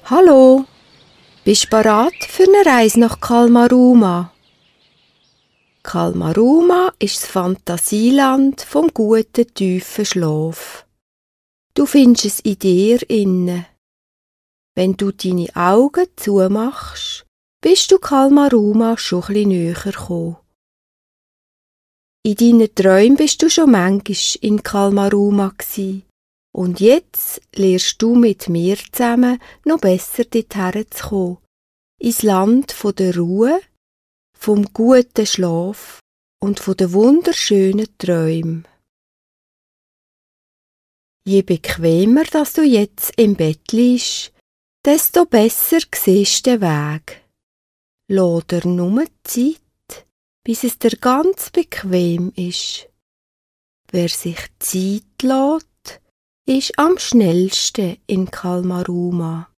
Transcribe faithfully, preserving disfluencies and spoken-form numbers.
Hallo, bist du bereit für eine Reise nach Kalmaruma? Kalmaruma ist das Fantasieland vom guten, tiefen Schlaf. Du findest es in dir inne. Wenn du deine Augen zumachst, bist du Kalmaruma schon ein bisschen näher gekommen. In deinen Träumen bist du schon manchmal in Kalmaruma gsi. Und jetzt lernst du mit mir zusammen noch besser dorthin zu kommen. Ins Land von der Ruhe, vom guten Schlaf und von den wunderschönen Träumen. Je bequemer, dass du jetzt im Bett liegst, desto besser siehst du den Weg. Lass dir nur Zeit, bis es dir ganz bequem ist. Wer sich Zeit lässt, ist am schnellsten in Kalmaruma.